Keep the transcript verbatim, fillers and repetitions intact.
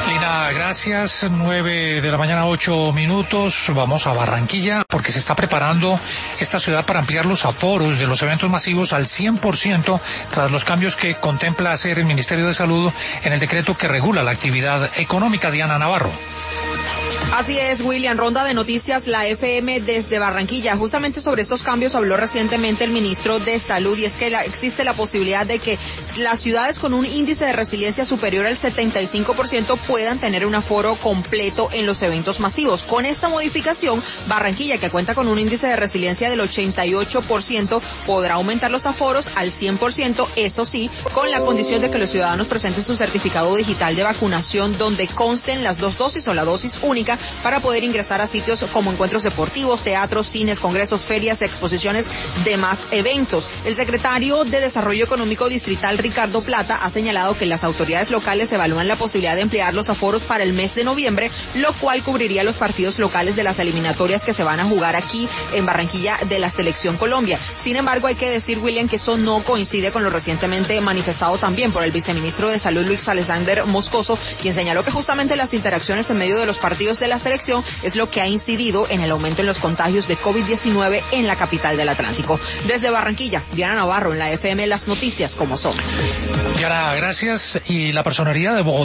Lina, gracias. Nueve de la mañana, ocho minutos. Vamos a Barranquilla porque se está preparando esta ciudad para ampliar los aforos de los eventos masivos al cien por ciento tras los cambios que contempla hacer el Ministerio de Salud en el decreto que regula la actividad económica. Diana Navarro. Así es, William. Ronda de noticias, la F M desde Barranquilla. Justamente sobre estos cambios habló recientemente el ministro de Salud, y es que la, existe la posibilidad de que las ciudades con un índice de resiliencia superior al setenta y cinco por ciento puedan tener un aforo completo en los eventos masivos. Con esta modificación, Barranquilla, que cuenta con un índice de resiliencia del ochenta y ocho por ciento, podrá aumentar los aforos al cien por ciento, eso sí, con la condición de que los ciudadanos presenten su certificado digital de vacunación donde consten las dos dosis o la dosis única para poder ingresar a sitios como encuentros deportivos, teatros, cines, congresos, ferias, exposiciones, demás eventos. El secretario de Desarrollo Económico Distrital, Ricardo Plata, ha señalado que las autoridades locales evalúan la posibilidad de ampliar los aforos para el mes de noviembre, lo cual cubriría los partidos locales de las eliminatorias que se van a jugar aquí en Barranquilla de la Selección Colombia. Sin embargo, hay que decir, William, que eso no coincide con lo recientemente manifestado también por el viceministro de Salud, Luis Alexander Moscoso, quien señaló que justamente las interacciones en medio de los partidos de la selección es lo que ha incidido en el aumento en los contagios de COVID diecinueve en la capital del Atlántico. Desde Barranquilla, Diana Navarro, en la F M, las noticias como son. Diana, gracias. Y la personería de Bogotá